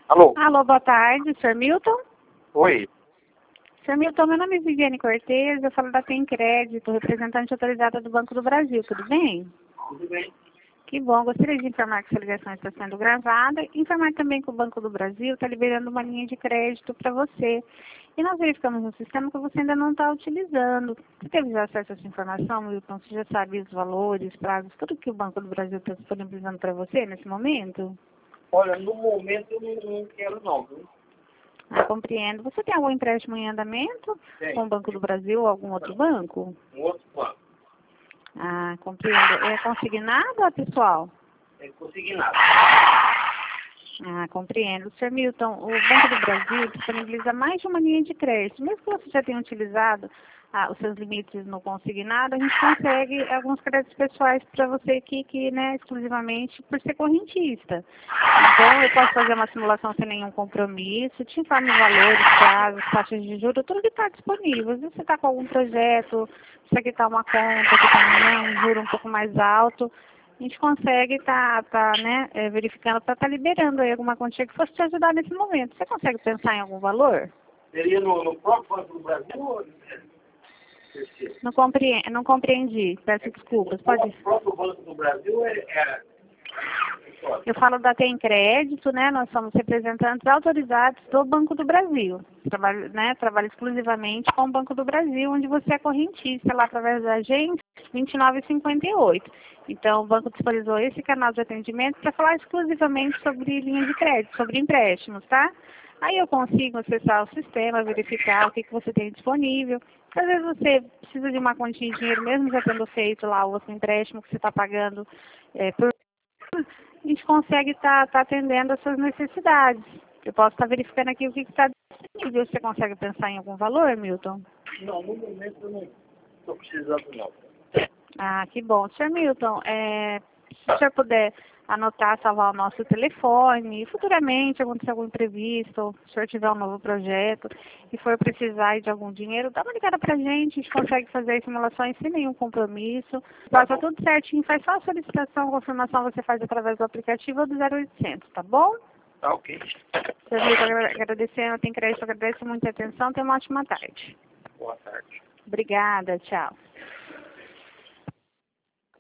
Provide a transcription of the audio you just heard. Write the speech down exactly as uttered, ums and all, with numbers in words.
Alô? Alô, boa tarde, senhor Milton? Oi. senhor Milton, meu nome é Viviane Cortez, eu falo da Tem Crédito, representante autorizada do Banco do Brasil, tudo bem? Tudo bem? Que bom, gostaria de informar que essa ligação está sendo gravada e informar também que o Banco do Brasil está liberando uma linha de crédito para você. E nós verificamos no sistema que você ainda não está utilizando. Você teve já acesso a essa informação, Milton? Você já sabe os valores, prazos, tudo que o Banco do Brasil está disponibilizando para você nesse momento? Olha, no momento eu não, não quero não, viu? Ah, compreendo. Você tem algum empréstimo em andamento Tem. com o Banco do Brasil ou algum outro banco? Um outro plano. Ah, compreendo. É consignado ou é pessoal? Tem que conseguir nada. Ah, compreendo. senhor Milton, o Banco do Brasil disponibiliza mais de uma linha de crédito. Mesmo que você já tenha utilizado ah, os seus limites no consignado, a gente consegue alguns créditos pessoais para você aqui, que, né, exclusivamente por ser correntista. Então, eu posso fazer uma simulação sem nenhum compromisso, te informo os valores, prazos, taxas de juros, tudo que está disponível. Se você está com algum projeto, se aqui está uma conta que tem, né, um juro um pouco mais alto, a gente consegue estar tá, tá, né, é, verificando para estar tá liberando aí alguma quantia que fosse te ajudar nesse momento. Você consegue pensar em algum valor? Seria no, no próprio Banco do Brasil ou... Não compreendi, não compreendi, peço desculpas. Pode... O próprio Banco do Brasil é... é... Eu falo da Tem Crédito, né? Nós somos representantes autorizados do Banco do Brasil. Trabalho, né? Trabalho exclusivamente com o Banco do Brasil, onde você é correntista lá através da agência vinte e nove cinquenta e oito. Então, o banco disponibilizou esse canal de atendimento para falar exclusivamente sobre linha de crédito, sobre empréstimos, tá? Aí eu consigo acessar o sistema, verificar o que, que você tem disponível. Às vezes você precisa de uma quantia de dinheiro, mesmo já tendo feito lá o outro empréstimo que você está pagando é, por... A gente consegue estar tá, tá atendendo as suas necessidades. Eu posso estar tá verificando aqui o que está disponível. Você consegue pensar em algum valor, Milton? Não, no momento eu não estou precisando não. Ah, que bom. senhor Milton, é, se o senhor puder anotar, salvar o nosso telefone, e futuramente acontecer algum imprevisto, se o senhor tiver um novo projeto e for precisar de algum dinheiro, dá uma ligada pra gente, a gente consegue fazer as simulações sem nenhum compromisso. Passa tudo certinho, faz só a solicitação, confirmação você faz através do aplicativo ou do zero oitocentos, tá bom? Tá ok. senhor Milton, agradecendo, tem crédito, agradece muita atenção, tenha uma ótima tarde. Boa tarde. Obrigada, tchau.